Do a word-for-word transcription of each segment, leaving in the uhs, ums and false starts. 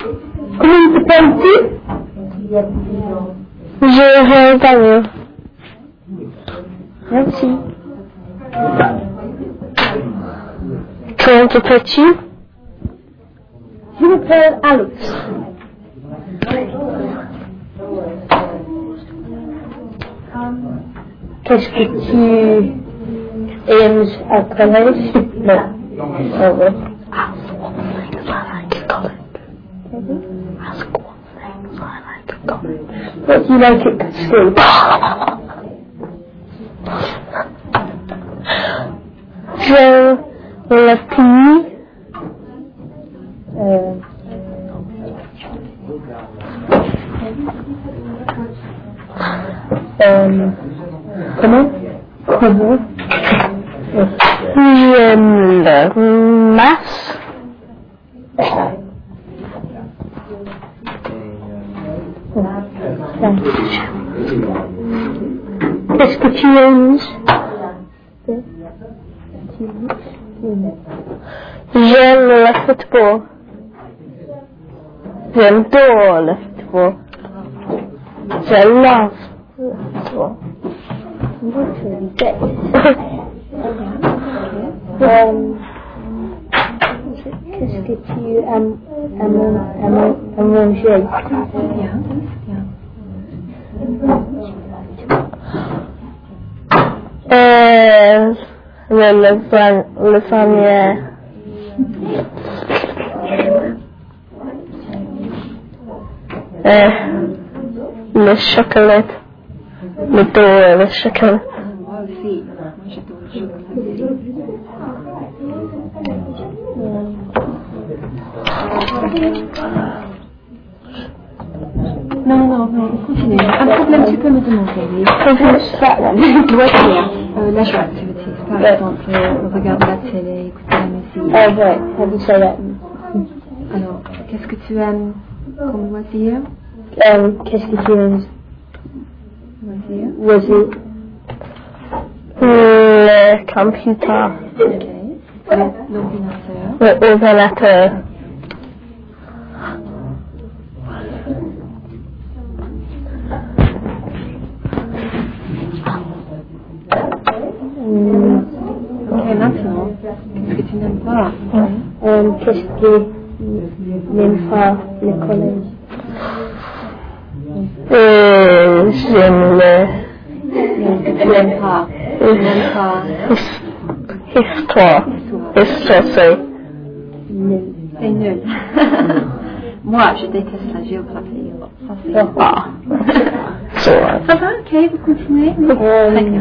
Comment t'appelles-tu? J'ai rien. Merci. Comment t'appelles-tu? Je m'appelle Alex. Qu'est-ce que tu aimes à collège? Non. Oh, ouais. What do you like at school? J'aime la pluie. Euh, euh, comment? Comment? J'aime le maths. Qu'est-ce que tu aimes? J'aime le football. J'aime tout le football. Je love le football. Qu'est-ce que tu aimes à manger? Euh, le lasagne, lasagne. Euh, le chocolat. Le dos, le chocolat. Moi aussi. Moi j'adore le chocolat. Non, non, non, continue. Un problème, tu peux me demander. Loisir. Euh, la joie, tu veux dire. Par exemple, euh, regarder la télé, écouter la musique. Ah ouais, have you said that? Alors, qu'est-ce que tu aimes comme loisir? Um, qu'est-ce que tu aimes? Loisir. Loisir. Le computer. Ok. L'ordinateur. L'ordinateur. Ok, maintenant, qu'est-ce que tu n'aimes pas? Um, qu'est-ce que n'aime pas le collège? Euh, j'aime le... Tu n'aimes pas? Tu n'aimes pas? Histoire. Histoire, c'est... C'est nul. Moi, je déteste la géographie. Ah. Ça va, ok, vous continuez? Oui. Très bien.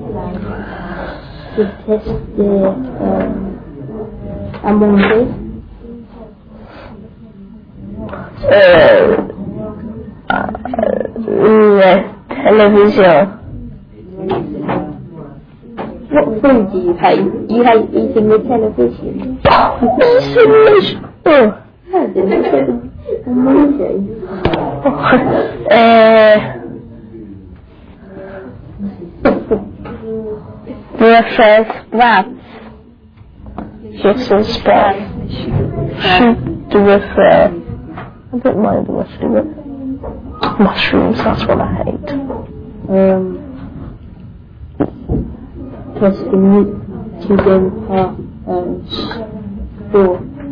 Je déteste euh, à manger. Euh, la télévision. What food do you hate? You hate eating the television? Television? Oh. I didn't say amazing. Uh, Brussels sprouts. Brussels sprouts. Shoot with, uh, I don't mind the rest of it. Mushrooms, that's what I hate. Um, qu'est-ce que tu n'aimes pas? Um, pour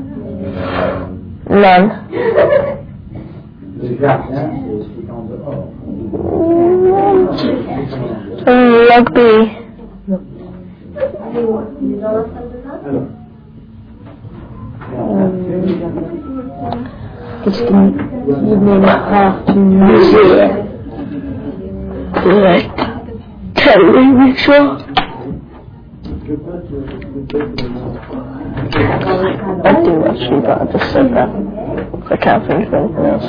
none. Rugby. Qu'est-ce que tu n'aimes pas? Musique. La télévision. I do actually, but I just said that. I can't think of anything else.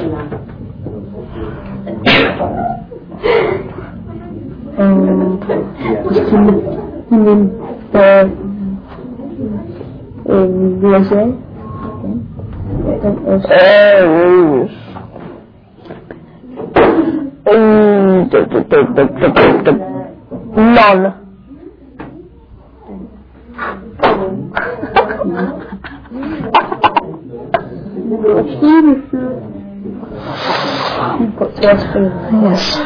And just in the, in the, in the U S A? None. Yes.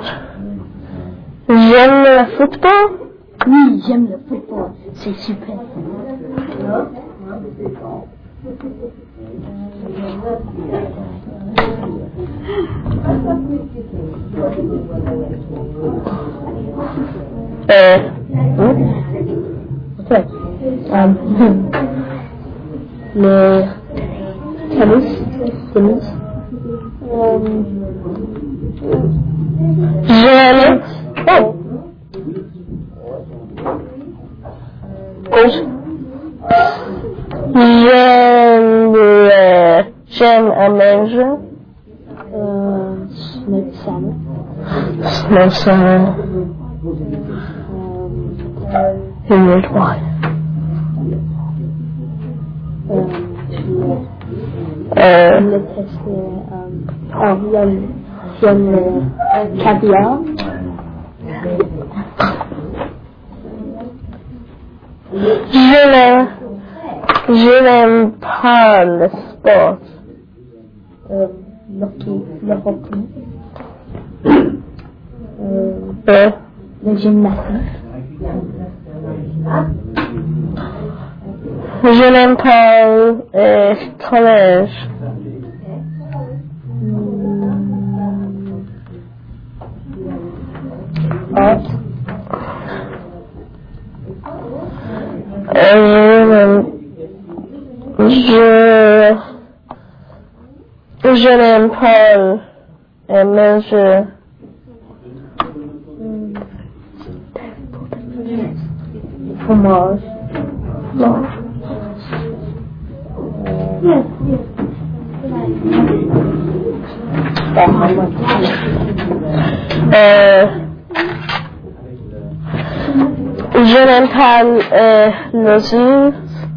J'aime le football. Oui, j'aime le football. C'est super. Euh. Okay. Um, le tennis. Tennis. Um, J'aime. Oh. J'aime le. J'aime à manger. uh, smoked salmon. Small salmon. Um, And red wine. um, Euh. le tester, um, oh, j'aime, j'aime le caviar. Je n'aime. Je n'aime pas le sport. Um, le hockey. Le hockey. Um, Euh. le gymnastique. Je n'aime pas euh, collège. Art. Euh, je je n'aime pas euh, manger. Fromage. Non. Euh, je n'aime pas euh, l'osive.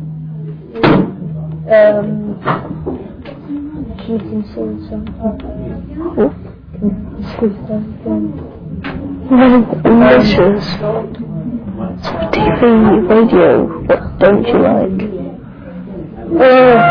Um, you can say something. Oh. Say something. Delicious. T V, radio, what don't you like? Uh,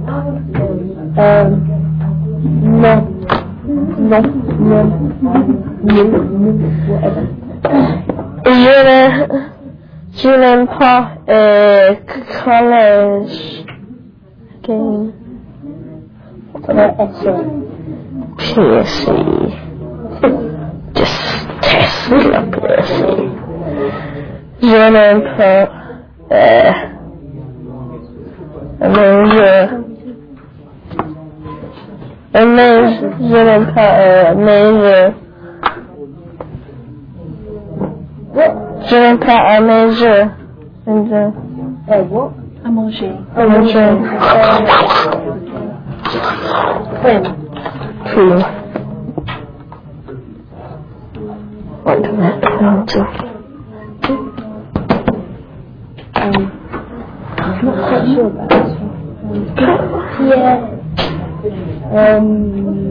um, no. No. No. No. No. Whatever. Je n'aime, je n'aime pas euh, collège game. Uh, essay. P S C. Just test la P S C. Je n'aime pas euh, manger. Mais je n'aime pas euh, manger. Je n'aime pas à manger. Manger. Uh, what? À manger. À manger. When? Cream. What do I want to? Um, I'm not quite sure about this one. Um, yeah. Um,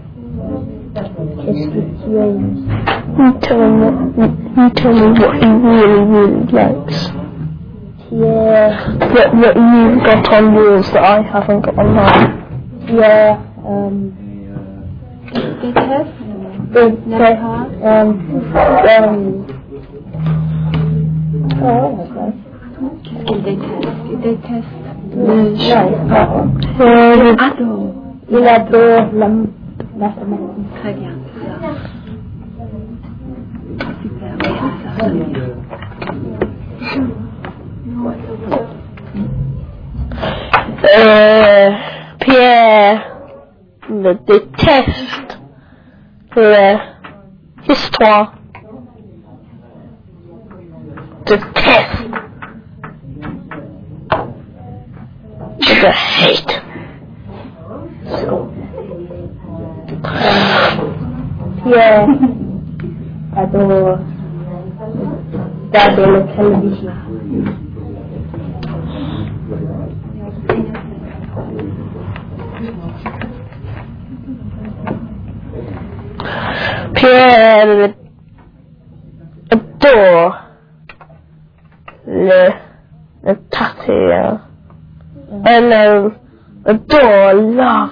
kiss with James. You tell him what, you tell me what he really, really likes. Yeah. What, what you've got on yours that I haven't got on mine. Yeah. Um, Des tests. the, Never the, had. um, um, oh, okay. Il déteste. Il déteste le No, chant. that one. Euh, Adore. Il adore la mathématique. Très bien, c'est ça. Super, oui, c'est ça, très bien. euh, Pierre le déteste. L'histoire. Déteste. The hate. Pierre adore adore la télévision. Pierre adore le, le tarte. Euh, le, adore, love.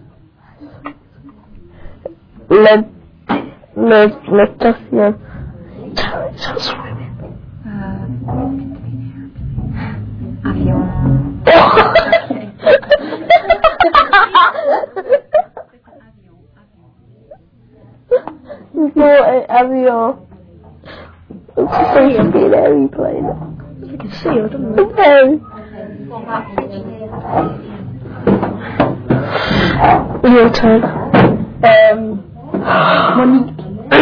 Let, let, let us hear talents of swimming. Uh, avion. No, avion. It's supposed to be an airplane. It's like a seal, doesn't it? Okay. Your turn. Um, Monique,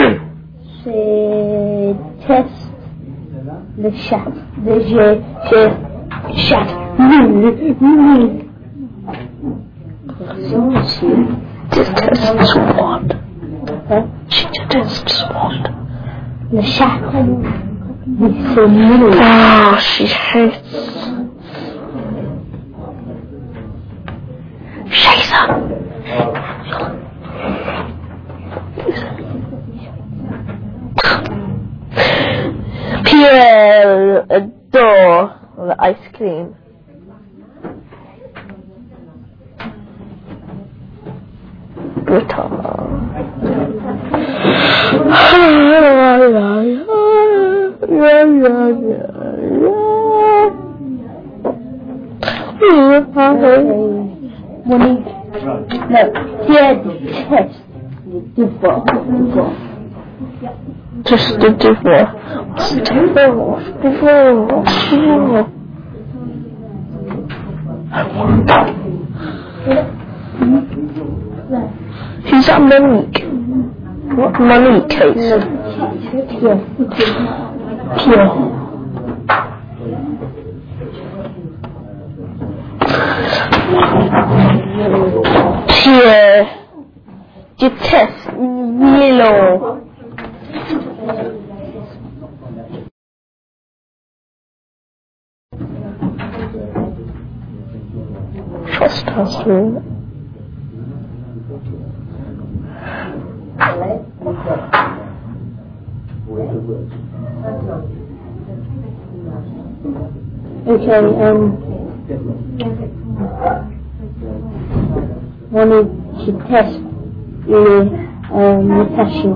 c'est test le chat. Le j'ai, j'ai chat. Just tests what? Huh? She tests what? Le chat. C'est nul. Oh, she hates. Chaser. Pierre adore the ice cream. Britta. Monique, no, Pierre déteste les devoirs. Just the devour. What's the devour? Devour. Devour. Who's that Monique? What? Monique hates. Pierre. Pierre. Pierre déteste Milo. Trust us, really. Okay, um, Monique, she tests les euh, mutations.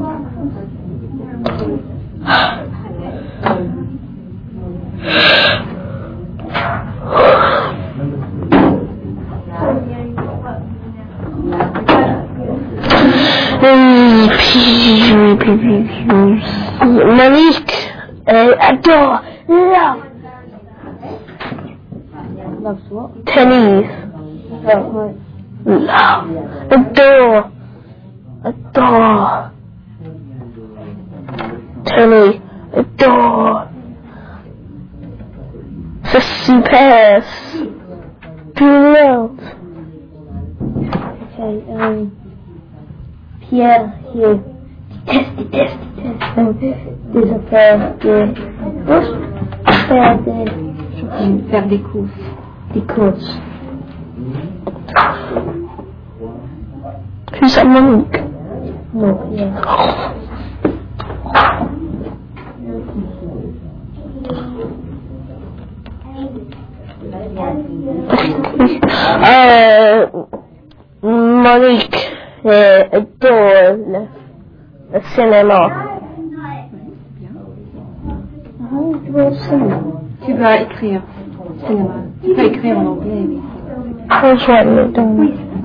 Monique, uh, adore, love. Loves what? Tennis. Oh, right. Love. Adore. Adore. Tennis. Adore. C'est super. Brilliant. Okay, um, Pierre here. Test, test, test. Um, there's a pair there. What's a pair there? Faire des courses. Des courses. Who's that Monique? No, Pierre. uh, Monique uh, adore le, le cinéma. Tu vas écrire cinéma. Tu peux écrire en anglais, oui. Who's writing it down?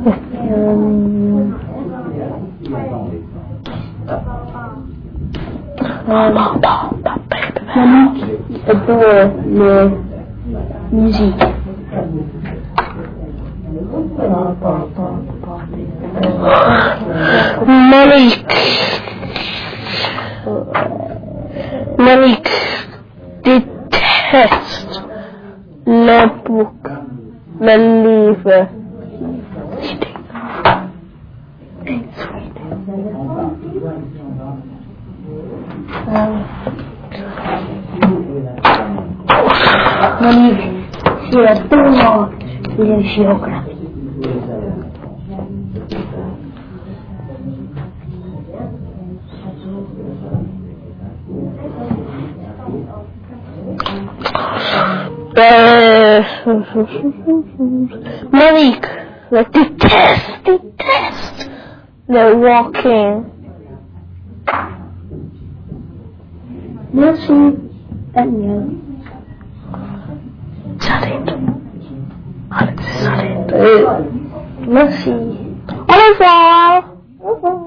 Um, Monique adore le musique. Monique. Monique déteste le book, le livre. Monique, she adore le géographie. Uh, Monique Like, detest, detest. They're walking. Merci, Daniel. J'arrête. Alex, j'arrête. Merci. Au revoir. Au revoir.